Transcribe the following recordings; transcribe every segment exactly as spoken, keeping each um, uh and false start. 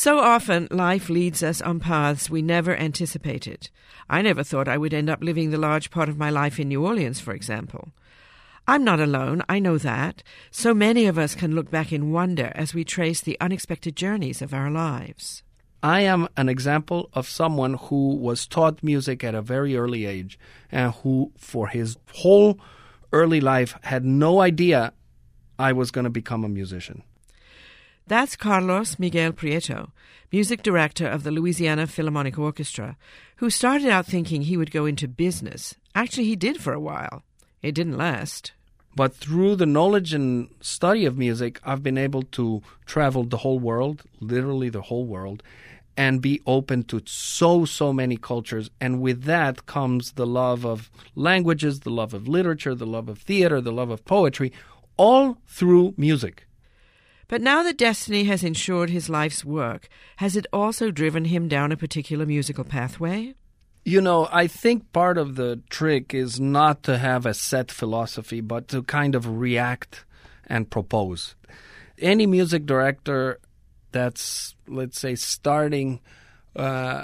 So often, life leads us on paths we never anticipated. I never thought I would end up living the large part of my life in New Orleans, for example. I'm not alone, I know that. So many of us can look back in wonder as we trace the unexpected journeys of our lives. I am an example of someone who was taught music at a very early age and who, for his whole early life, had no idea I was going to become a musician. That's Carlos Miguel Prieto, music director of the Louisiana Philharmonic Orchestra, who started out thinking he would go into business. Actually, he did for a while. It didn't last. But through the knowledge and study of music, I've been able to travel the whole world, literally the whole world, and be open to so, so many cultures. And with that comes the love of languages, the love of literature, the love of theater, the love of poetry, all through music. But now that destiny has ensured his life's work, has it also driven him down a particular musical pathway? You know, I think part of the trick is not to have a set philosophy, but to kind of react and propose. Any music director that's, let's say, starting uh,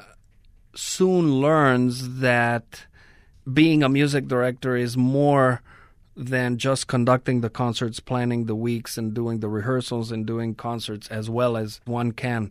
soon learns that being a music director is more than just conducting the concerts, planning the weeks, and doing the rehearsals and doing concerts as well as one can.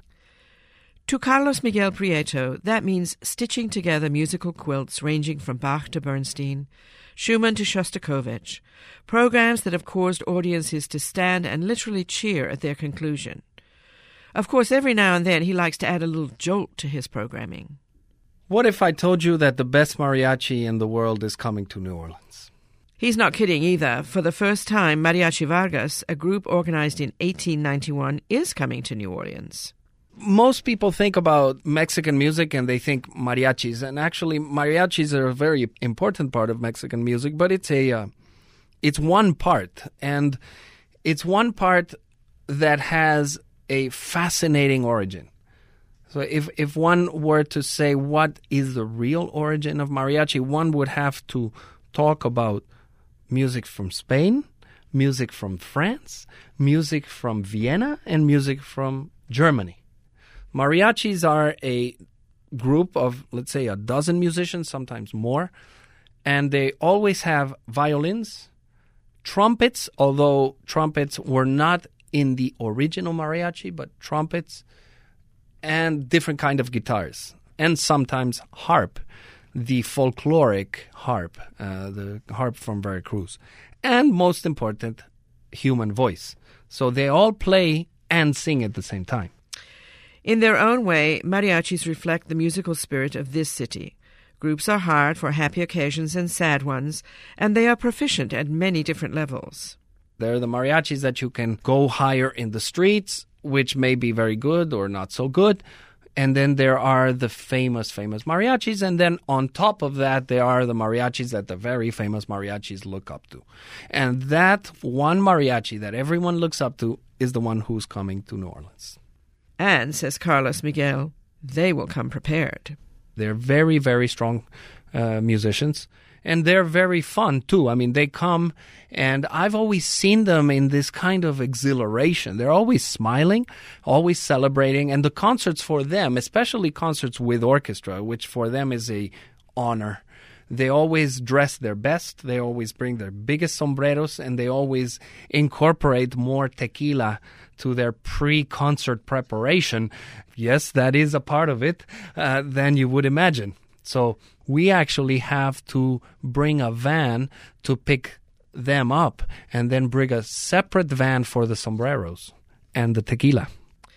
To Carlos Miguel Prieto, that means stitching together musical quilts ranging from Bach to Bernstein, Schumann to Shostakovich, programs that have caused audiences to stand and literally cheer at their conclusion. Of course, every now and then he likes to add a little jolt to his programming. What if I told you that the best mariachi in the world is coming to New Orleans? He's not kidding either. For the first time, Mariachi Vargas, a group organized in eighteen ninety-one, is coming to New Orleans. Most people think about Mexican music and they think mariachis. And actually, mariachis are a very important part of Mexican music, but it's a uh, it's one part. And it's one part that has a fascinating origin. So if, if one were to say what is the real origin of mariachi, one would have to talk about music from Spain, music from France, music from Vienna, and music from Germany. Mariachis are a group of, let's say, a dozen musicians, sometimes more, and they always have violins, trumpets, although trumpets were not in the original mariachi, but trumpets, and different kind of guitars, and sometimes harp, the folkloric harp, uh, the harp from Veracruz, and most important, human voice. So they all play and sing at the same time. In their own way, mariachis reflect the musical spirit of this city. Groups are hired for happy occasions and sad ones, and they are proficient at many different levels. They're the mariachis that you can go hire in the streets, which may be very good or not so good. And then there are the famous, famous mariachis. And then on top of that, there are the mariachis that the very famous mariachis look up to. And that one mariachi that everyone looks up to is the one who's coming to New Orleans. And, says Carlos Miguel, they will come prepared. They're very, very strong uh, musicians. And they're very fun, too. I mean, they come, and I've always seen them in this kind of exhilaration. They're always smiling, always celebrating. And the concerts for them, especially concerts with orchestra, which for them is a honor. They always dress their best. They always bring their biggest sombreros, and they always incorporate more tequila to their pre-concert preparation. Yes, that is a part of it, uh, than you would imagine. So we actually have to bring a van to pick them up and then bring a separate van for the sombreros and the tequila.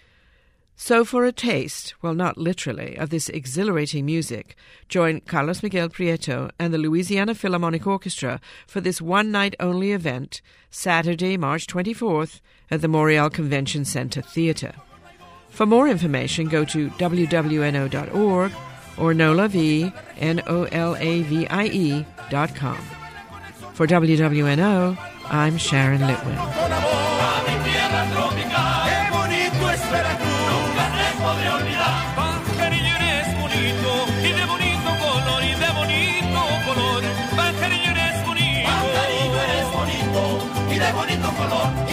So for a taste, well, not literally, of this exhilarating music, join Carlos Miguel Prieto and the Louisiana Philharmonic Orchestra for this one-night-only event, Saturday, March twenty-fourth, at the Montreal Convention Center Theatre. For more information, go to w w n o dot org or nolavie, N O L A V I E, dot com. For W W N O, I'm Sharon Litwin. Bonito color.